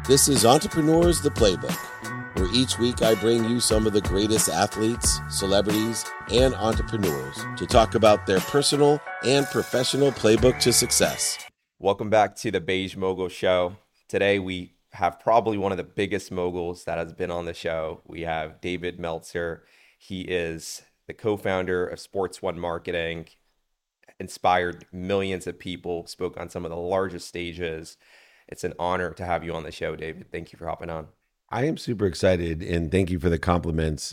This is Entrepreneurs the Playbook, where each week I bring you some of the greatest athletes, celebrities, and entrepreneurs to talk about their personal and professional playbook to success. Welcome back to the Beige Mogul Show. Today we have probably one of the biggest moguls that has been on the show. We have David Meltzer. He is the co-founder of Sports One Marketing, inspired millions of people, spoke on some of the largest stages. It's an honor to have you on the show, David. Thank you for hopping on. I am super excited and thank you for the compliments.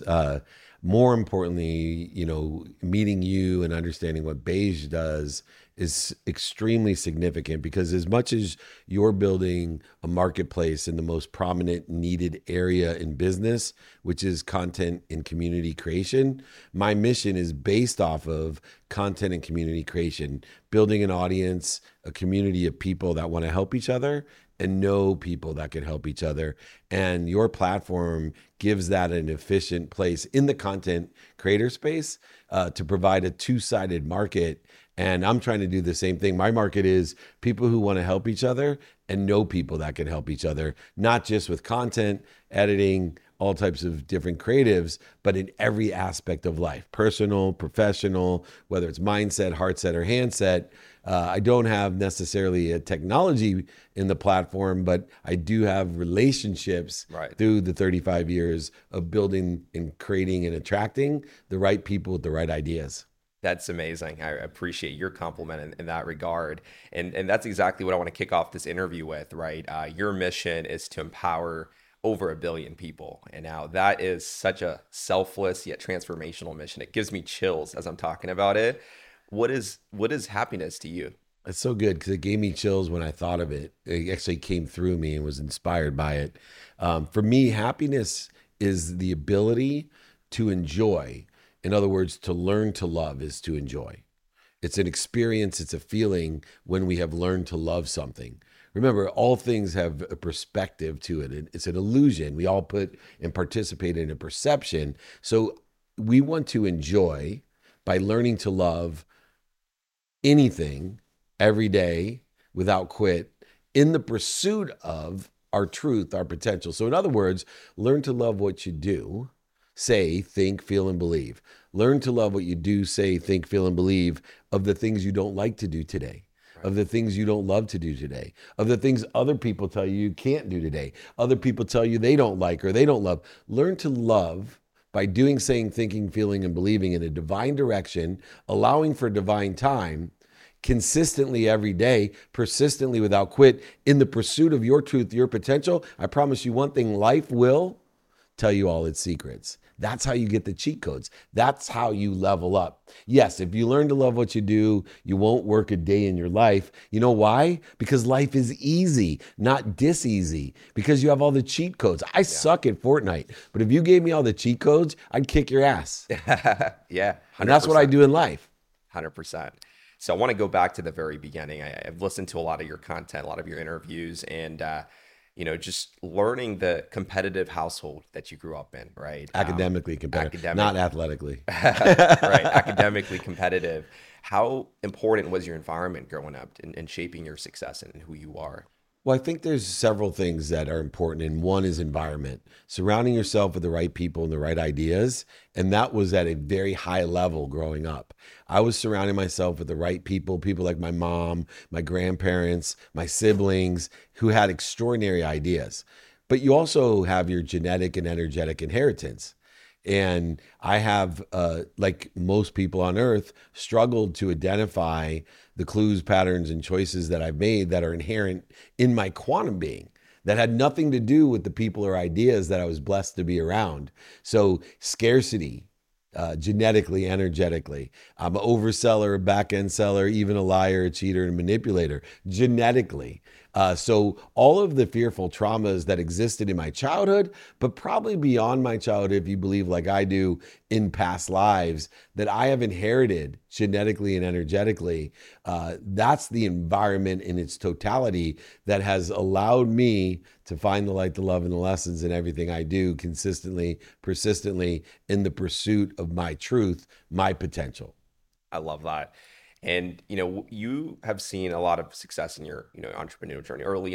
More importantly, meeting you and understanding what Beige does is extremely significant because as much as you're building a marketplace in the most prominent needed area in business, which is content and community creation, my mission is based off of content and community creation, building an audience, a community of people that want to help each other and know people that can help each other. And your platform gives that an efficient place in the content creator space to provide a two-sided market. And I'm trying to do the same thing. My market is people who want to help each other and know people that can help each other, not just with content, editing, all types of different creatives, but in every aspect of life, personal, professional, whether it's mindset, heart set, or handset. I don't have necessarily a technology in the platform, but I do have relationships through the 35 years of building and creating and attracting the right people with the right ideas. That's amazing. I appreciate your compliment in that regard. And that's exactly what I want to kick off this interview with, right? Your mission is to empower over 1 billion people. And now that is such a selfless yet transformational mission. It gives me chills as I'm talking about it. What is happiness to you? It's so good because it gave me chills when I thought of it. It actually came through me and was inspired by it. For me, happiness is the ability to enjoy. In other words, to learn to love is to enjoy. It's an experience, it's a feeling when we have learned to love something. Remember, all things have a perspective to it. It's an illusion. We all put and participate in a perception. So we want to enjoy by learning to love anything every day without quit in the pursuit of our truth, our potential. So in other words, learn to love what you do, say, think, feel, and believe. Learn to love what you do, say, think, feel, and believe of the things you don't like to do today, of the things you don't love to do today, of the things other people tell you can't do today, other people tell you they don't like or they don't love. Learn to love by doing, saying, thinking, feeling, and believing in a divine direction, allowing for divine time, consistently every day, persistently without quit, in the pursuit of your truth, your potential. I promise you one thing, life will tell you all its secrets. That's how you get the cheat codes. That's how you level up. Yes, if you learn to love what you do, you won't work a day in your life. You know why? Because life is easy, not dis-easy, because you have all the cheat codes. I suck at Fortnite, but if you gave me all the cheat codes, I'd kick your ass. Yeah. 100%. And that's what I do in life. 100%. So I want to go back to the very beginning. I've listened to a lot of your content, a lot of your interviews, and just learning the competitive household that you grew up in, right? Academically competitive, not athletically. Right, academically competitive. How important was your environment growing up in shaping your success and who you are? Well, I think there's several things that are important, and one is environment. Surrounding yourself with the right people and the right ideas, and that was at a very high level growing up. I was surrounding myself with the right people like my mom, my grandparents, my siblings, who had extraordinary ideas. But you also have your genetic and energetic inheritance. And I have, like most people on earth, struggled to identify the clues, patterns, and choices that I've made that are inherent in my quantum being that had nothing to do with the people or ideas that I was blessed to be around. So scarcity, genetically, energetically. I'm an overseller, a back-end seller, even a liar, a cheater, and a manipulator, genetically. So all of the fearful traumas that existed in my childhood, but probably beyond my childhood, if you believe like I do, in past lives, that I have inherited genetically and energetically, that's the environment in its totality that has allowed me to find the light, the love, and the lessons in everything I do consistently, persistently, in the pursuit of my truth, my potential. I love that. And, you have seen a lot of success in your, entrepreneurial journey early on.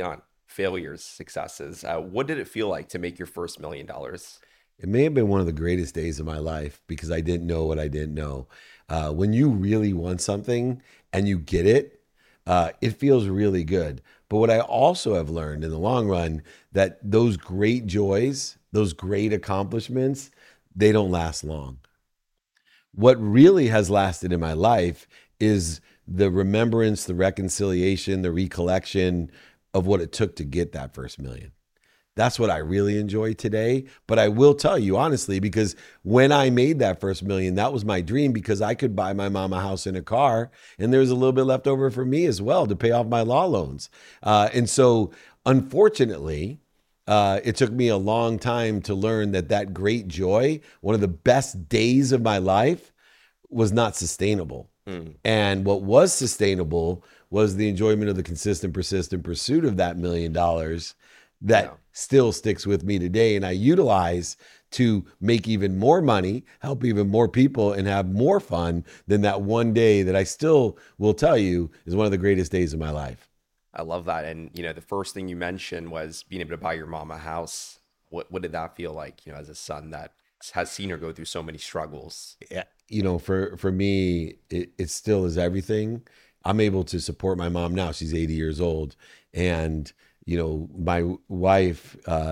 failures, successes. What did it feel like to make your first $1 million? It may have been one of the greatest days of my life because I didn't know what I didn't know. When you really want something and you get it, it feels really good. But what I also have learned in the long run, that those great joys, those great accomplishments, they don't last long. What really has lasted in my life is the remembrance, the reconciliation, the recollection of what it took to get that first million. That's what I really enjoy today. But I will tell you honestly, because when I made that first million, that was my dream because I could buy my mom a house and a car, and there was a little bit left over for me as well to pay off my law loans. And so, unfortunately, it took me a long time to learn that that great joy, one of the best days of my life, was not sustainable. And what was sustainable was the enjoyment of the consistent, persistent pursuit of that $1 million that still sticks with me today. And I utilize to make even more money, help even more people, and have more fun than that one day that I still will tell you is one of the greatest days of my life. I love that. And, the first thing you mentioned was being able to buy your mom a house. What did that feel like, as a son that has seen her go through so many struggles? Yeah, for me, it still is everything. I'm able to support my mom now. She's 80 years old. And, my wife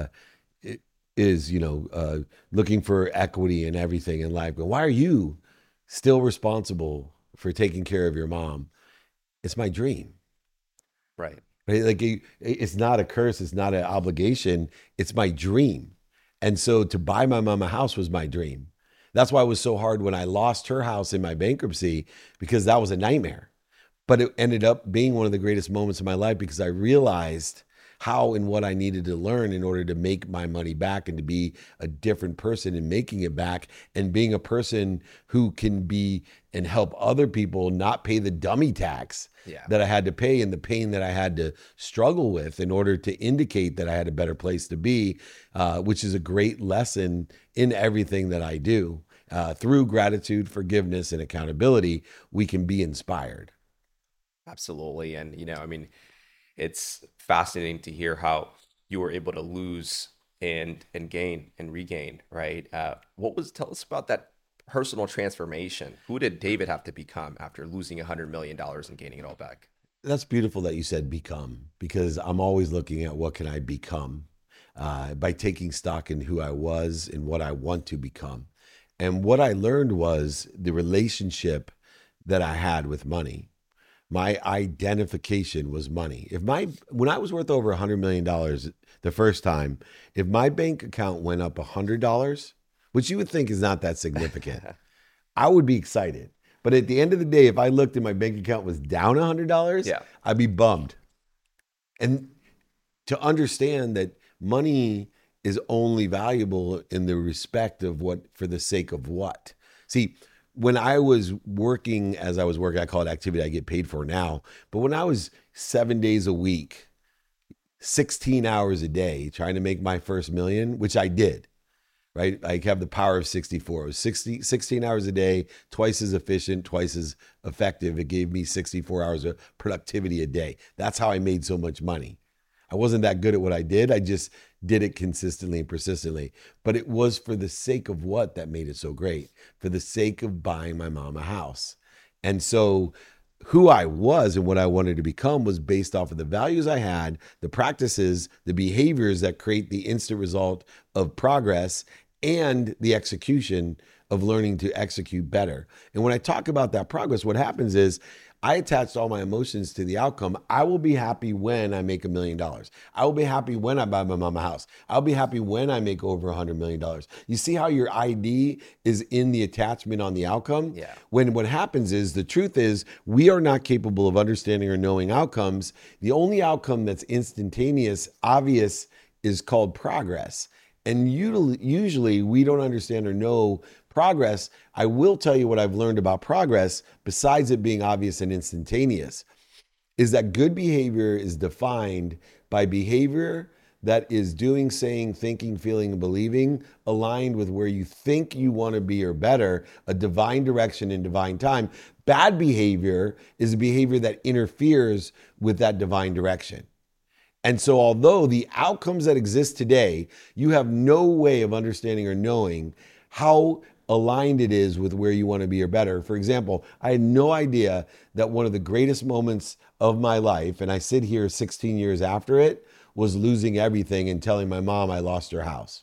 is, looking for equity in everything in life. But why are you still responsible for taking care of your mom? It's my dream. Right. Right? Like it's not a curse. It's not an obligation. It's my dream. And so to buy my mom a house was my dream. That's why it was so hard when I lost her house in my bankruptcy, because that was a nightmare. But it ended up being one of the greatest moments of my life because I realized how and what I needed to learn in order to make my money back and to be a different person in making it back, and being a person who can be and help other people not pay the dummy tax that I had to pay and the pain that I had to struggle with in order to indicate that I had a better place to be, which is a great lesson in everything that I do. Through gratitude, forgiveness, and accountability, we can be inspired. Absolutely. And, it's fascinating to hear how you were able to lose and gain and regain, right? Tell us about that personal transformation. Who did David have to become after losing $100 million and gaining it all back? That's beautiful that you said become, because I'm always looking at what can I become by taking stock in who I was and what I want to become. And what I learned was the relationship that I had with money. My identification was money. When I was worth over $100 million the first time, if my bank account went up $100, which you would think is not that significant, I would be excited. But at the end of the day, if I looked and my bank account was down $100, I'd be bummed. And to understand that money is only valuable in the respect of what, for the sake of what. See, when I was working, I call it activity I get paid for now. But when I was 7 days a week, 16 hours a day, trying to make my first million, which I did, right? I have the power of 64. It was 16 hours a day, twice as efficient, twice as effective. It gave me 64 hours of productivity a day. That's how I made so much money. I wasn't that good at what I did. I just did it consistently and persistently. But it was for the sake of what that made it so great, for the sake of buying my mom a house. And so who I was and what I wanted to become was based off of the values I had, the practices, the behaviors that create the instant result of progress, and the execution of learning to execute better. And when I talk about that progress, what happens is I attached all my emotions to the outcome. I will be happy when I make $1 million. I will be happy when I buy my mom a house. I'll be happy when I make over $100 million. You see how your ID is in the attachment on the outcome? Yeah. When what happens is, the truth is, we are not capable of understanding or knowing outcomes. The only outcome that's instantaneous, obvious, is called progress. And usually we don't understand or know progress. I will tell you what I've learned about progress, besides it being obvious and instantaneous, is that good behavior is defined by behavior that is doing, saying, thinking, feeling, and believing aligned with where you think you want to be or better, a divine direction in divine time. Bad behavior is a behavior that interferes with that divine direction. And so although the outcomes that exist today, you have no way of understanding or knowing how aligned it is with where you want to be or better. For example, I had no idea that one of the greatest moments of my life, and I sit here 16 years after it, was losing everything and telling my mom I lost her house.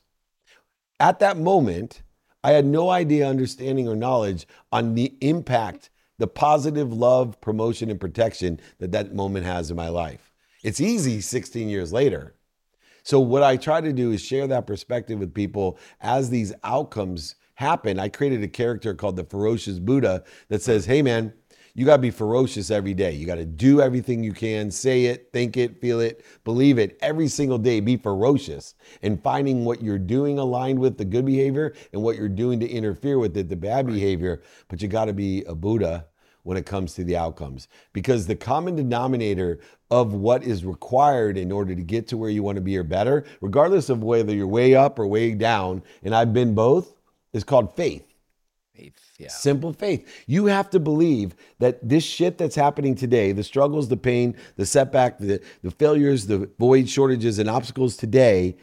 At that moment, I had no idea, understanding, or knowledge on the impact, the positive love, promotion, and protection that that moment has in my life. It's easy 16 years later. So what I try to do is share that perspective with people as these outcomes happen. I created a character called the Ferocious Buddha that says, hey man, you got to be ferocious every day. You got to do everything you can, say it, think it, feel it, believe it every single day. Be ferocious and finding what you're doing aligned with the good behavior and what you're doing to interfere with it, the bad behavior. But you got to be a Buddha when it comes to the outcomes, because the common denominator of what is required in order to get to where you want to be or better, regardless of whether you're way up or way down, and I've been both, is called faith. Faith, yeah. Simple faith. You have to believe that this shit that's happening today, the struggles, the pain, the setback, the failures, the void, shortages, and obstacles today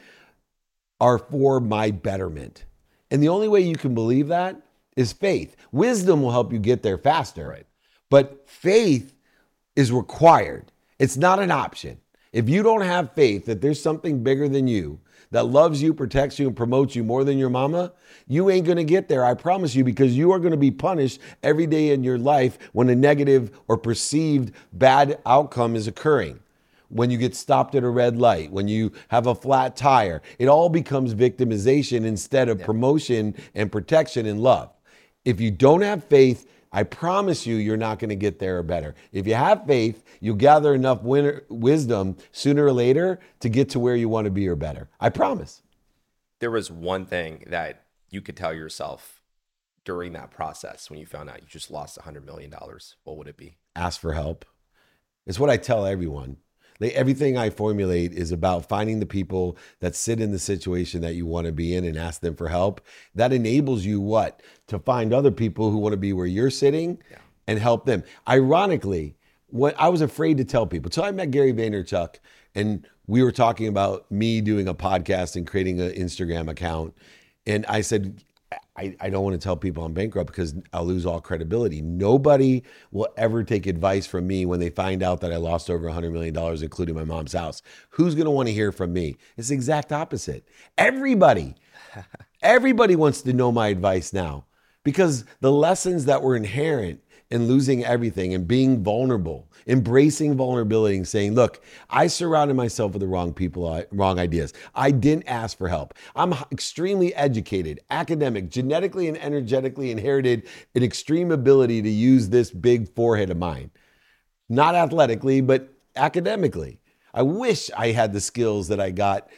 are for my betterment. And the only way you can believe that is faith. Wisdom will help you get there faster. Right. But faith is required. It's not an option. If you don't have faith that there's something bigger than you, that loves you, protects you, and promotes you more than your mama, you ain't gonna get there, I promise you, because you are gonna be punished every day in your life when a negative or perceived bad outcome is occurring. When you get stopped at a red light, when you have a flat tire, it all becomes victimization instead of promotion and protection and love. If you don't have faith, I promise you, you're not going to get there or better. If you have faith, you'll gather enough wisdom sooner or later to get to where you want to be or better. I promise. There was one thing that you could tell yourself during that process when you found out you just lost $100 million. What would it be? Ask for help. It's what I tell everyone. Everything I formulate is about finding the people that sit in the situation that you want to be in and ask them for help. That enables you what? To find other people who want to be where you're sitting and help them. Ironically, what I was afraid to tell people. So I met Gary Vaynerchuk and we were talking about me doing a podcast and creating an Instagram account. And I said, I don't want to tell people I'm bankrupt because I'll lose all credibility. Nobody will ever take advice from me when they find out that I lost over $100 million, including my mom's house. Who's going to want to hear from me? It's the exact opposite. Everybody wants to know my advice now because the lessons that were inherent in losing everything and being vulnerable, embracing vulnerability and saying, look, I surrounded myself with the wrong people, wrong ideas. I didn't ask for help. I'm extremely educated, academic, genetically and energetically inherited an extreme ability to use this big forehead of mine. Not athletically, but academically. I wish I had the skills that I got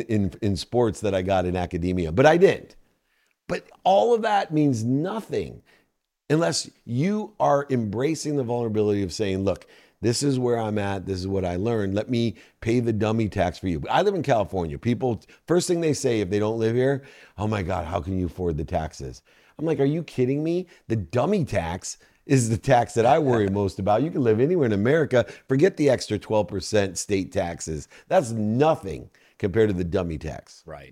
in sports that I got in academia, but I didn't. But all of that means nothing unless you are embracing the vulnerability of saying, look, this is where I'm at. This is what I learned. Let me pay the dummy tax for you. I live in California. People, first thing they say if they don't live here, oh my God, how can you afford the taxes? I'm like, are you kidding me? The dummy tax is the tax that I worry most about. You can live anywhere in America. Forget the extra 12% state taxes. That's nothing compared to the dummy tax. Right.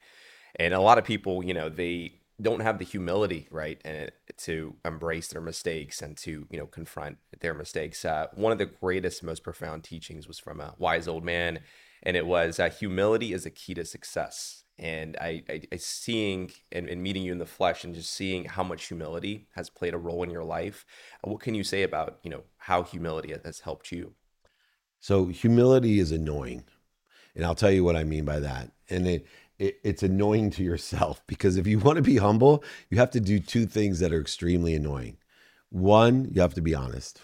And a lot of people, they don't have the humility, right, and to embrace their mistakes and to, confront their mistakes. One of the greatest, most profound teachings was from a wise old man, and it was humility is a key to success. And I seeing and meeting you in the flesh and just seeing how much humility has played a role in your life. What can you say about, how humility has helped you? So humility is annoying, and I'll tell you what I mean by that. And it's annoying to yourself because if you want to be humble, you have to do two things that are extremely annoying. One, you have to be honest,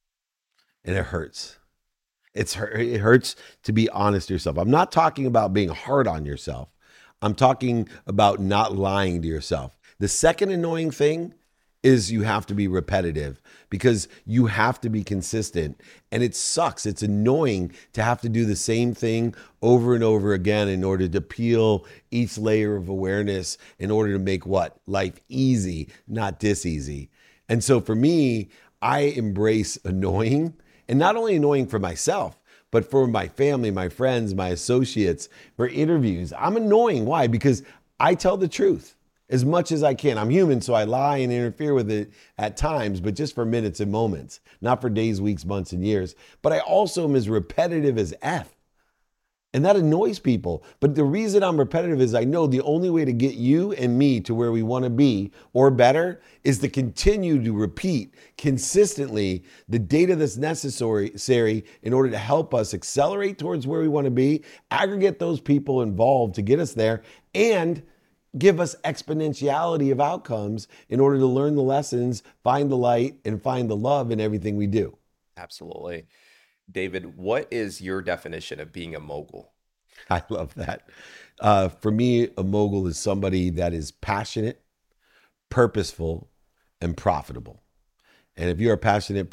and it hurts. It hurts to be honest to yourself. I'm not talking about being hard on yourself. I'm talking about not lying to yourself. The second annoying thing is you have to be repetitive because you have to be consistent. And it sucks. It's annoying to have to do the same thing over and over again in order to peel each layer of awareness in order to make what? Life easy, not dis-easy. And so for me, I embrace annoying, and not only annoying for myself, But for my family, my friends, my associates, for interviews, I'm annoying. Why? Because I tell the truth as much as I can. I'm human, so I lie and interfere with it at times, but just for minutes and moments, not for days, weeks, months, and years. But I also am as repetitive as F. And that annoys people. But the reason I'm repetitive is I know the only way to get you and me to where we want to be or better is to continue to repeat consistently the data that's necessary in order to help us accelerate towards where we want to be, aggregate those people involved to get us there, and give us exponentiality of outcomes in order to learn the lessons, find the light, and find the love in everything we do. Absolutely. David, what is your definition of being a mogul? I love that. For me, a mogul is somebody that is passionate, purposeful, and profitable. And if you are passionate,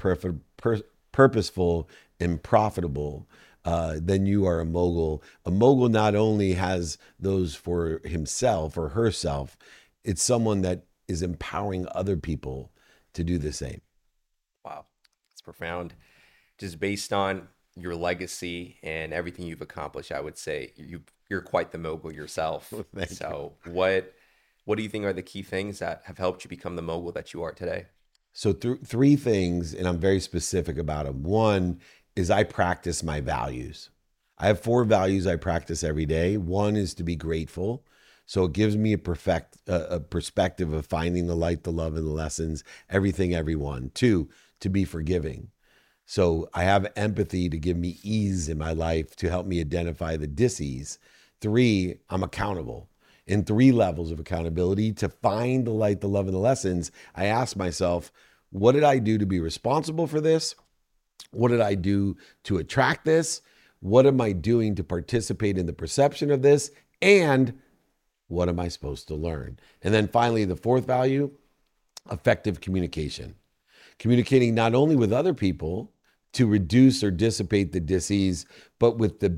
purposeful, and profitable, then you are a mogul. A mogul not only has those for himself or herself, it's someone that is empowering other people to do the same. Wow, it's profound. Just based on your legacy and everything you've accomplished, I would say you're quite the mogul yourself. Thank you. So what do you think are the key things that have helped you become the mogul that you are today? So three things, and I'm very specific about them. One is I practice my values. I have 4 values I practice every day. One is to be grateful. So it gives me a perspective of finding the light, the love, and the lessons, everything, everyone. 2, to be forgiving. So I have empathy to give me ease in my life to help me identify the dis-ease. 3, I'm accountable. In 3 levels of accountability to find the light, the love, and the lessons, I ask myself, what did I do to be responsible for this? What did I do to attract this? What am I doing to participate in the perception of this? And what am I supposed to learn? And then finally, the 4th value, effective communication. Communicating not only with other people to reduce or dissipate the dis-ease, but with the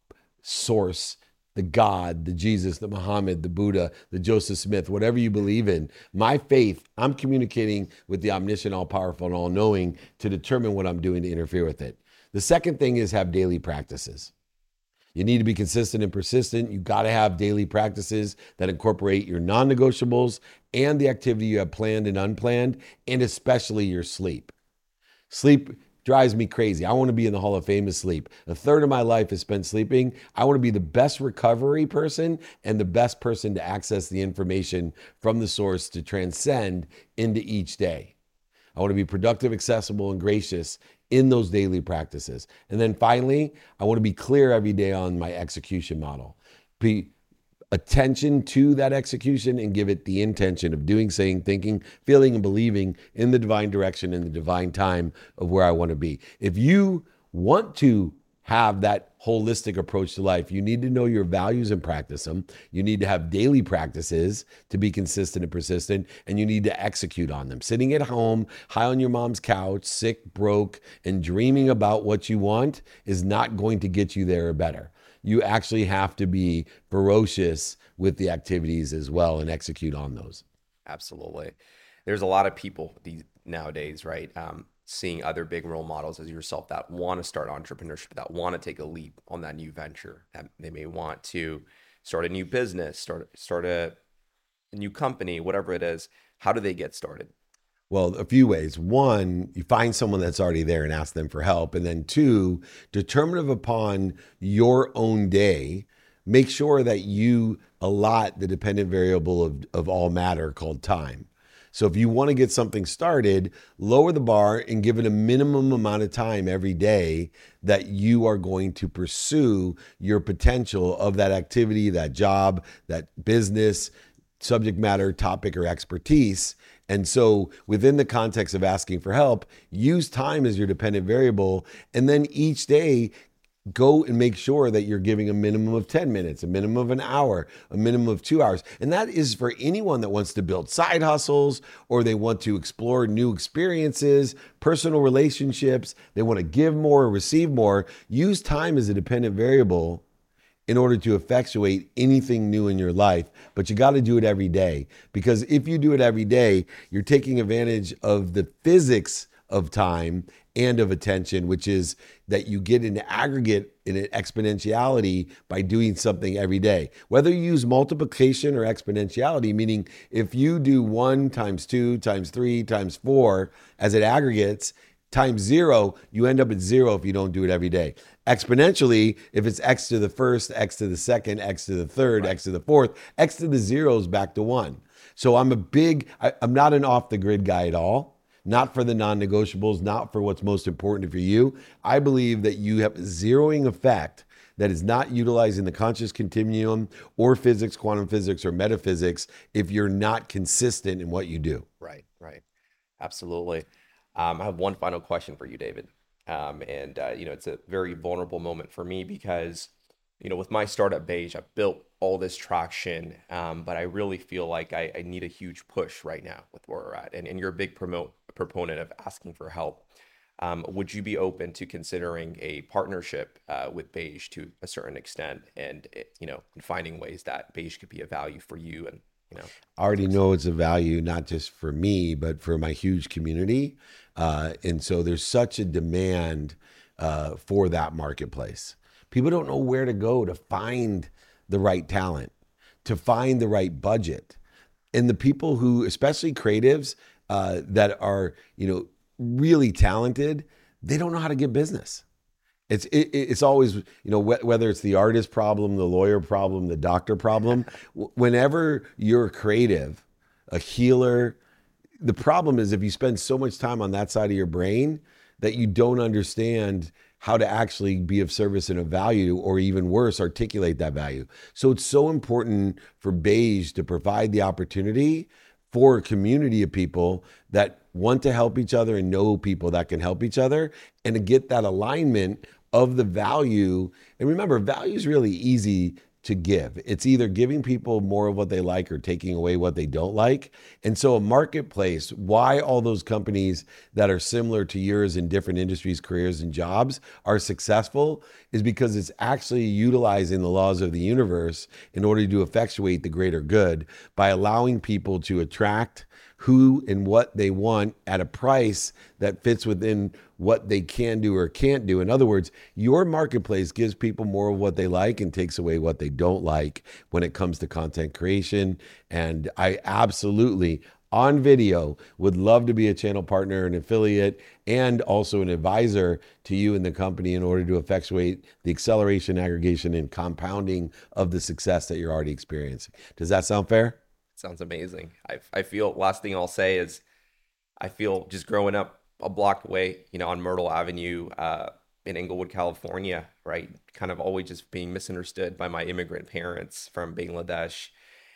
source, the God, the Jesus, the Muhammad, the Buddha, the Joseph Smith, whatever you believe in. My faith, I'm communicating with the omniscient, all-powerful, and all-knowing to determine what I'm doing to interfere with it. The second thing is have daily practices. You need to be consistent and persistent. You got to have daily practices that incorporate your non-negotiables and the activity you have planned and unplanned, and especially your sleep. Sleep drives me crazy. I want to be in the Hall of Fame of sleep. A third of my life is spent sleeping. I want to be the best recovery person and the best person to access the information from the source to transcend into each day. I want to be productive, accessible, and gracious in those daily practices. And then finally, I want to be clear every day on my execution model. Be attention to that execution and give it the intention of doing, saying, thinking, feeling, and believing in the divine direction and the divine time of where I want to be. If you want to have that holistic approach to life, you need to know your values and practice them. You need to have daily practices to be consistent and persistent, and you need to execute on them. Sitting at home, high on your mom's couch, sick, broke, and dreaming about what you want is not going to get you there or better. You actually have to be ferocious with the activities as well and execute on those. Absolutely. There's a lot of people nowadays, right? Seeing other big role models as yourself that want to start entrepreneurship, that want to take a leap on that new venture, that they may want to start a new business, start a new company, whatever it is. How do they get started? Well, a few ways. One, you find someone that's already there and ask them for help. And then 2, determinative upon your own day, make sure that you allot the dependent variable of all matter called time. So if you want to get something started, lower the bar and give it a minimum amount of time every day that you are going to pursue your potential of that activity, that job, that business, subject matter, topic, or expertise. And so within the context of asking for help, use time as your dependent variable. And then each day, go and make sure that you're giving a minimum of 10 minutes, a minimum of an hour, a minimum of 2 hours. And that is for anyone that wants to build side hustles or they want to explore new experiences, personal relationships, they want to give more or receive more. Use time as a dependent variable in order to effectuate anything new in your life. But you got to do it every day, because if you do it every day, you're taking advantage of the physics of time and of attention, which is that you get an aggregate in an exponentiality by doing something every day. Whether you use multiplication or exponentiality, meaning if you do 1 times 2 times 3 times 4 as it aggregates, times 0, you end up at 0 if you don't do it every day. Exponentially, if it's x to the first, x to the second, x to the third, x to the fourth, x to the 0 is back to 1. So I'm not an off the grid guy at all. Not for the non-negotiables, not for what's most important for you. I believe that you have a zeroing effect that is not utilizing the conscious continuum or physics, quantum physics, or metaphysics if you're not consistent in what you do. Right. Absolutely. I have one final question for you, David. It's a very vulnerable moment for me because, with my startup Beige, I've built all this traction, but I really feel like I need a huge push right now with where we're at. And you're a big proponent of asking for help. Would you be open to considering a partnership with Beige to a certain extent, and finding ways that Beige could be a value for you and I already know it's a value, not just for me, but for my huge community. And so there's such a demand for that marketplace. People don't know where to go to find the right talent, to find the right budget. And the people who, especially creatives that are, really talented, they don't know how to get business. It's always, whether it's the artist problem, the lawyer problem, the doctor problem, whenever you're creative, a healer, the problem is if you spend so much time on that side of your brain that you don't understand how to actually be of service and of value, or even worse, articulate that value. So it's so important for Beige to provide the opportunity for a community of people that want to help each other and know people that can help each other, and to get that alignment of the value. And remember, value is really easy to give. It's either giving people more of what they like or taking away what they don't like. And so a marketplace, why all those companies that are similar to yours in different industries, careers, and jobs are successful is because it's actually utilizing the laws of the universe in order to effectuate the greater good by allowing people to attract who and what they want at a price that fits within what they can do or can't do. In other words, your marketplace gives people more of what they like and takes away what they don't like when it comes to content creation. And I absolutely, on video, would love to be a channel partner, an affiliate, and also an advisor to you and the company in order to effectuate the acceleration, aggregation, and compounding of the success that you're already experiencing. Does that sound fair? Sounds amazing. I feel, last thing I'll say is, I feel just growing up a block away, on Myrtle Avenue in Inglewood, California, right? Kind of always just being misunderstood by my immigrant parents from Bangladesh,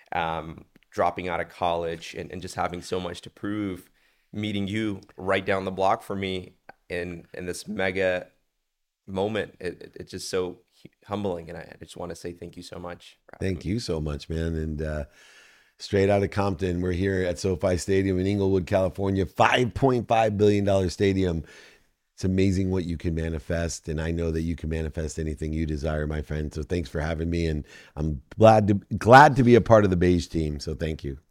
dropping out of college and just having so much to prove, meeting you right down the block for me in this mega moment. It's just so humbling. And I just want to say thank you so much. Thank you so much, man. And, straight out of Compton, we're here at SoFi Stadium in Inglewood, California, $5.5 billion stadium. It's amazing what you can manifest, and I know that you can manifest anything you desire, my friend. So thanks for having me, and I'm glad to be a part of the Beige team. So thank you.